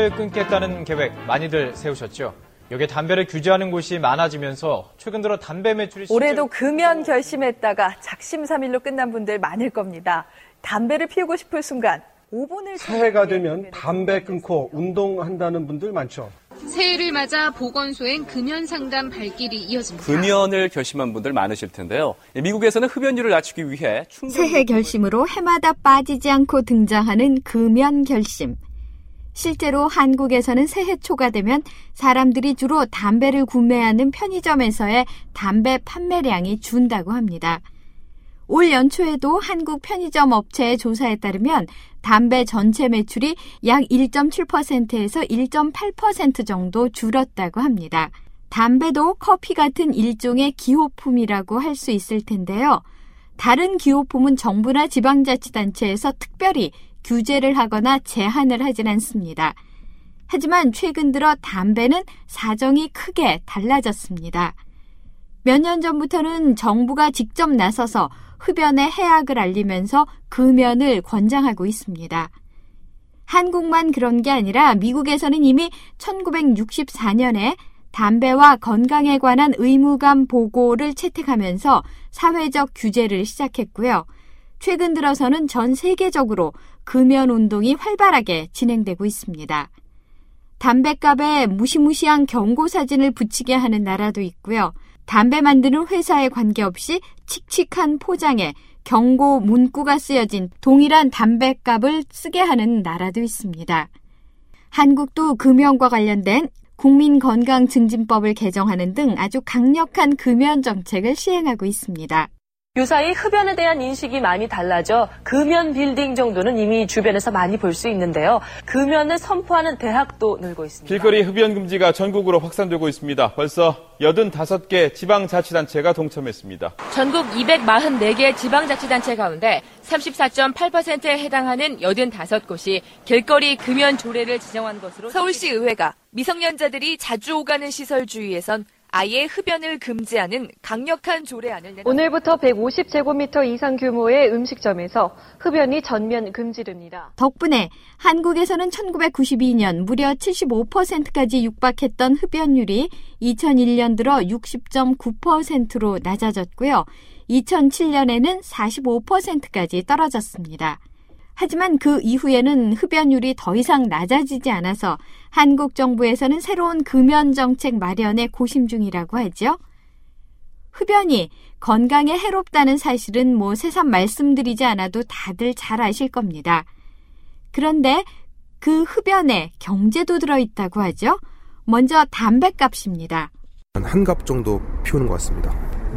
담배를 끊겠다는 계획 많이들 세우셨죠. 여기에 담배를 규제하는 곳이 많아지면서 최근 들어 담배 매출이 올해도 금연 결심했다가 작심삼일로 끝난 분들 많을 겁니다. 담배를 피우고 싶을 순간 5분을 새해가 되면 담배 끊고 운동한다는 분들 많죠. 새해를 맞아 보건소엔 금연 상담 발길이 이어집니다. 금연을 결심한 분들 많으실 텐데요. 미국에서는 흡연율을 낮추기 위해 새해 결심으로 해마다 빠지지 않고 등장하는 금연 결심. 실제로 한국에서는 새해 초가 되면 사람들이 주로 담배를 구매하는 편의점에서의 담배 판매량이 준다고 합니다. 올 연초에도 한국 편의점 업체의 조사에 따르면 담배 전체 매출이 약 1.7%에서 1.8% 정도 줄었다고 합니다. 담배도 커피 같은 일종의 기호품이라고 할 수 있을 텐데요. 다른 기호품은 정부나 지방자치단체에서 특별히 규제를 하거나 제한을 하진 않습니다. 하지만 최근 들어 담배는 사정이 크게 달라졌습니다. 몇 년 전부터는 정부가 직접 나서서 흡연의 해악을 알리면서 금연을 권장하고 있습니다. 한국만 그런 게 아니라 미국에서는 이미 1964년에 담배와 건강에 관한 의무감 보고를 채택하면서 사회적 규제를 시작했고요. 최근 들어서는 전 세계적으로 금연 운동이 활발하게 진행되고 있습니다. 담배값에 무시무시한 경고 사진을 붙이게 하는 나라도 있고요. 담배 만드는 회사에 관계없이 칙칙한 포장에 경고 문구가 쓰여진 동일한 담배값을 쓰게 하는 나라도 있습니다. 한국도 금연과 관련된 국민건강증진법을 개정하는 등 아주 강력한 금연 정책을 시행하고 있습니다. 유사히 흡연에 대한 인식이 많이 달라져 금연 빌딩 정도는 이미 주변에서 많이 볼 수 있는데요. 금연을 선포하는 대학도 늘고 있습니다. 길거리 흡연 금지가 전국으로 확산되고 있습니다. 벌써 85개 지방자치단체가 동참했습니다. 전국 244개 지방자치단체 가운데 34.8%에 해당하는 85곳이 길거리 금연 조례를 지정한 것으로 서울시 의회가 미성년자들이 자주 오가는 시설 주위에선 아예 흡연을 금지하는 강력한 조례안을 내놨습니다. 오늘부터 150제곱미터 이상 규모의 음식점에서 흡연이 전면 금지됩니다. 덕분에 한국에서는 1992년 무려 75%까지 육박했던 흡연율이 2001년 들어 60.9%로 낮아졌고요. 2007년에는 45%까지 떨어졌습니다. 하지만 그 이후에는 흡연율이 더 이상 낮아지지 않아서 한국 정부에서는 새로운 금연 정책 마련에 고심 중이라고 하죠. 흡연이 건강에 해롭다는 사실은 새삼 말씀드리지 않아도 다들 잘 아실 겁니다. 그런데 그 흡연에 경제도 들어있다고 하죠. 먼저 담배값입니다. 한 갑 정도 피우는 것 같습니다.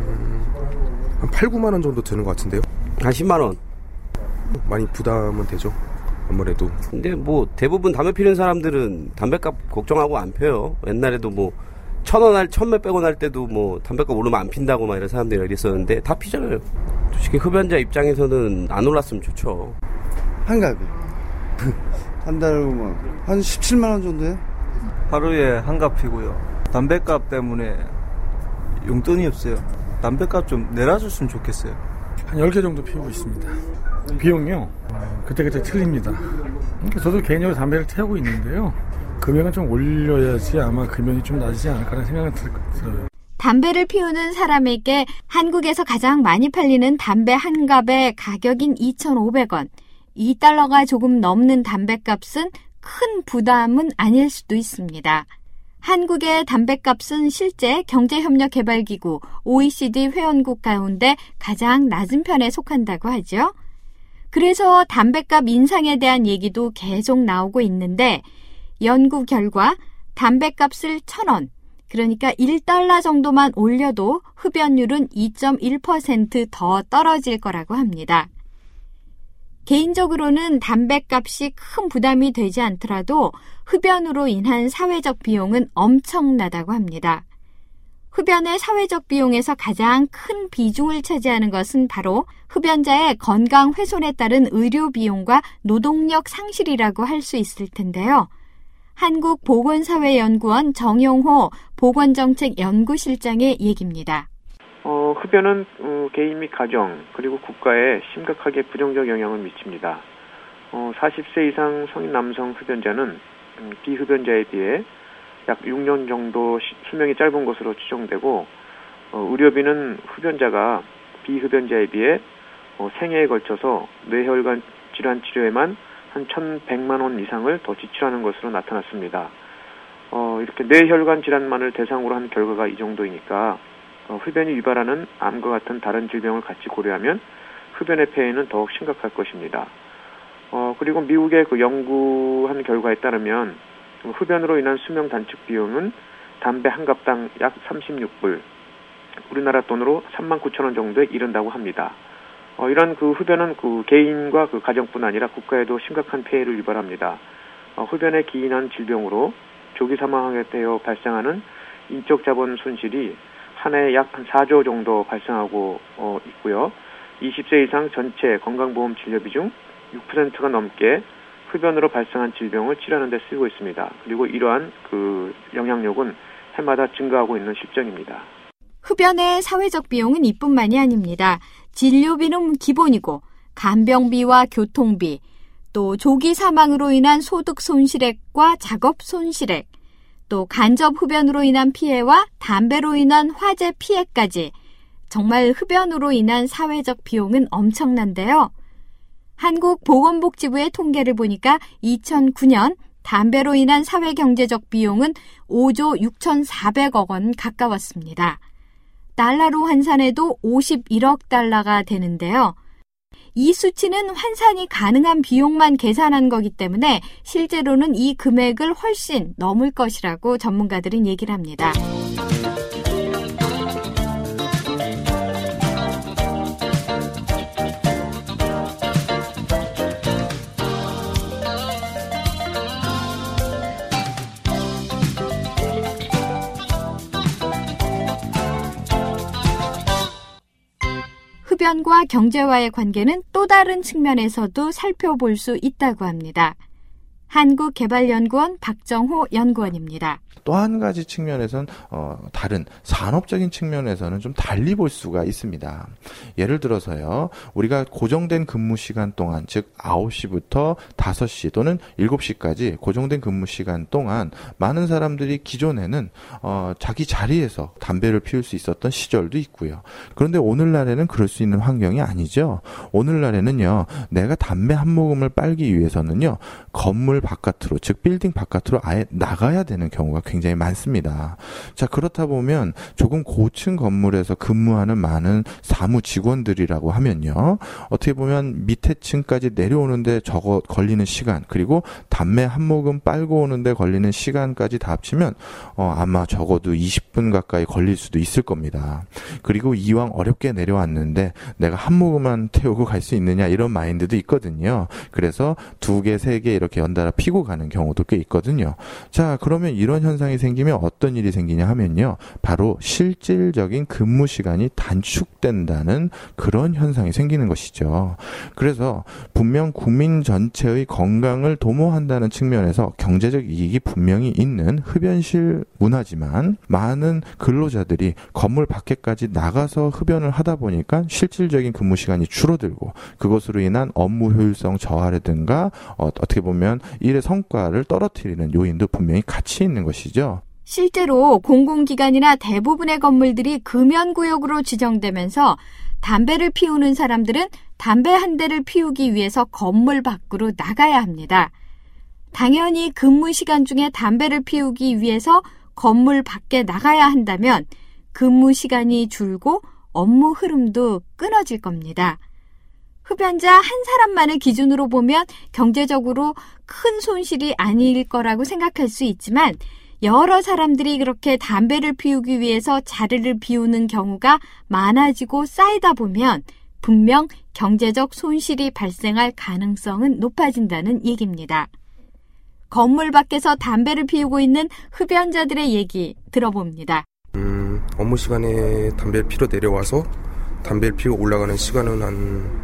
한 8, 9만 원 정도 드는 것 같은데요. 한 10만 원. 많이 부담은 되죠. 아무래도. 근데 대부분 담배 피우는 사람들은 담배값 걱정하고 안 펴요. 옛날에도 1,000원 1,000몇백 원 할 때도 담배값 오르면 안 핀다고 막 이런 사람들이 어디 있었는데 다 피잖아요. 솔직히 흡연자 입장에서는 안 올랐으면 좋죠. 한 갑이. 한 달에 보면 한 17만 원 정도요? 하루에 한 갑 피고요. 담배값 때문에 용돈이 없어요. 담배값 좀 내려줬으면 좋겠어요. 한 10개 정도 피우고 있습니다. 비용이요? 그때그때 틀립니다. 그러니까 저도 개인적으로 담배를 태우고 있는데요. 금액은 좀 올려야지 아마 금연이 좀 낮지 않을까라는 생각은 들어요. 담배를 피우는 사람에게 한국에서 가장 많이 팔리는 담배 한 갑의 가격인 2,500원. 2달러가 조금 넘는 담배값은 큰 부담은 아닐 수도 있습니다. 한국의 담배값은 실제 경제협력개발기구 OECD 회원국 가운데 가장 낮은 편에 속한다고 하죠. 그래서 담배값 인상에 대한 얘기도 계속 나오고 있는데 연구 결과 담배값을 1,000원, 그러니까 1달러 정도만 올려도 흡연율은 2.1% 더 떨어질 거라고 합니다. 개인적으로는 담배값이 큰 부담이 되지 않더라도 흡연으로 인한 사회적 비용은 엄청나다고 합니다. 흡연의 사회적 비용에서 가장 큰 비중을 차지하는 것은 바로 흡연자의 건강 훼손에 따른 의료 비용과 노동력 상실이라고 할 수 있을 텐데요. 한국보건사회연구원 정용호 보건정책연구실장의 얘기입니다. 흡연은 개인 및 가정 그리고 국가에 심각하게 부정적 영향을 미칩니다. 40세 이상 성인 남성 흡연자는 비흡연자에 비해 약 6년 정도 수명이 짧은 것으로 추정되고 의료비는 흡연자가 비흡연자에 비해 생애에 걸쳐서 뇌혈관 질환 치료에만 한 1,100만 원 이상을 더 지출하는 것으로 나타났습니다. 이렇게 뇌혈관 질환만을 대상으로 한 결과가 이 정도이니까 흡연이 유발하는 암과 같은 다른 질병을 같이 고려하면 흡연의 폐해는 더욱 심각할 것입니다. 그리고 미국의 그 연구한 결과에 따르면 흡연으로 인한 수명 단축 비용은 담배 한 갑당 약 36불, 우리나라 돈으로 39,000원 정도에 이른다고 합니다. 이런 그 흡연은 그 개인과 그 가정뿐 아니라 국가에도 심각한 폐해를 유발합니다. 흡연에 기인한 질병으로 조기 사망하게 되어 발생하는 인적 자본 손실이 한 해에 약 한 4조 정도 발생하고 있고요. 20세 이상 전체 건강보험 진료비 중 6%가 넘게 흡연으로 발생한 질병을 치료하는 데 쓰이고 있습니다. 그리고 이러한 그 영향력은 해마다 증가하고 있는 실정입니다. 흡연의 사회적 비용은 이뿐만이 아닙니다. 진료비는 기본이고 간병비와 교통비, 또 조기 사망으로 인한 소득 손실액과 작업 손실액, 또 간접 흡연으로 인한 피해와 담배로 인한 화재 피해까지 정말 흡연으로 인한 사회적 비용은 엄청난데요. 한국보건복지부의 통계를 보니까 2009년 담배로 인한 사회경제적 비용은 5조 6,400억 원 가까웠습니다. 달러로 환산해도 51억 달러가 되는데요. 이 수치는 환산이 가능한 비용만 계산한 거기 때문에 실제로는 이 금액을 훨씬 넘을 것이라고 전문가들은 얘기를 합니다. 흡연과 경제와의 관계는 또 다른 측면에서도 살펴볼 수 있다고 합니다. 한국개발연구원 박정호 연구원입니다. 또 한 가지 측면에서는 다른 산업적인 측면에서는 좀 달리 볼 수가 있습니다. 예를 들어서요. 우리가 고정된 근무 시간 동안, 즉 9시부터 5시 또는 7시까지 고정된 근무 시간 동안 많은 사람들이 기존에는 자기 자리에서 담배를 피울 수 있었던 시절도 있고요. 그런데 오늘날에는 그럴 수 있는 환경이 아니죠. 오늘날에는요. 내가 담배 한 모금을 빨기 위해서는요. 건물 바깥으로, 즉 빌딩 바깥으로 아예 나가야 되는 경우가 굉장히 많습니다. 자, 그렇다 보면 조금 고층 건물에서 근무하는 많은 사무 직원들이라고 하면요. 어떻게 보면 밑에 층까지 내려오는데 저거 걸리는 시간, 그리고 담배 한 모금 빨고 오는데 걸리는 시간까지 다 합치면 아마 적어도 20분 가까이 걸릴 수도 있을 겁니다. 그리고 이왕 어렵게 내려왔는데 내가 한 모금만 태우고 갈 수 있느냐 이런 마인드도 있거든요. 그래서 2개, 3개 이렇게 연달아 피고 가는 경우도 꽤 있거든요. 자, 그러면 이런 현상이 생기면 어떤 일이 생기냐 하면요. 바로 실질적인 근무 시간이 단축된다는 그런 현상이 생기는 것이죠. 그래서 분명 국민 전체의 건강을 도모한다는 측면에서 경제적 이익이 분명히 있는 흡연실 문화지만 많은 근로자들이 건물 밖에까지 나가서 흡연을 하다 보니까 실질적인 근무 시간이 줄어들고 그것으로 인한 업무 효율성 저하라든가 어떻게 보면 일의 성과를 떨어뜨리는 요인도 분명히 같이 있는 것이죠. 실제로 공공기관이나 대부분의 건물들이 금연구역으로 지정되면서 담배를 피우는 사람들은 담배 한 대를 피우기 위해서 건물 밖으로 나가야 합니다. 당연히 근무 시간 중에 담배를 피우기 위해서 건물 밖에 나가야 한다면 근무 시간이 줄고 업무 흐름도 끊어질 겁니다. 흡연자 한 사람만을 기준으로 보면 경제적으로 큰 손실이 아닐 거라고 생각할 수 있지만 여러 사람들이 그렇게 담배를 피우기 위해서 자리를 비우는 경우가 많아지고 쌓이다 보면 분명 경제적 손실이 발생할 가능성은 높아진다는 얘기입니다. 건물 밖에서 담배를 피우고 있는 흡연자들의 얘기 들어봅니다. 업무 시간에 담배를 피러 내려와서 담배를 피우고 올라가는 시간은 한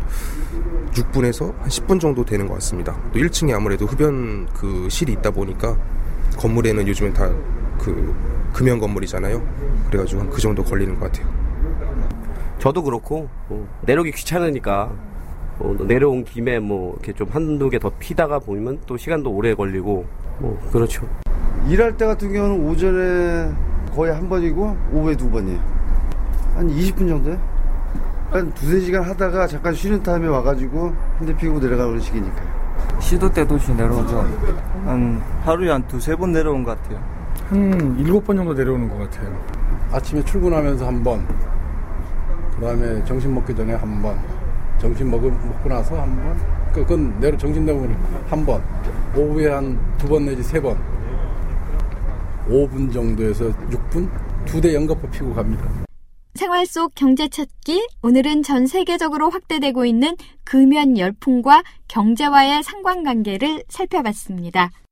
6분에서 한 10분 정도 되는 것 같습니다. 또 1층에 아무래도 흡연 그 실이 있다 보니까 건물에는 요즘엔 다 그 금연 건물이잖아요. 그래가지고 한 그 정도 걸리는 것 같아요. 저도 그렇고 내려오기 귀찮으니까 내려온 김에 뭐 이렇게 좀 한두 개 더 피다가 보면 또 시간도 오래 걸리고 그렇죠. 일할 때 같은 경우는 오전에 거의 한 번이고 오후에 2번이에요. 한 20분 정도요? 한 2-3시간 하다가 잠깐 쉬는 타임에 와가지고 핸드 피고 내려가는 식이니까요. 시도 때도 내려오죠. 한 하루에 한 2-3번 내려온 것 같아요. 한 7번 정도 내려오는 것 같아요. 아침에 출근하면서 한 번, 그 다음에 점심 먹기 전에 한 번, 점심 먹고 나서 한 번, 그건 정신 내고는 한 번, 오후에 한 2번 내지 3번, 5분 정도에서 6분, 2대 연거푸 피고 갑니다. 생활 속 경제 찾기, 오늘은 전 세계적으로 확대되고 있는 금연 열풍과 경제와의 상관관계를 살펴봤습니다.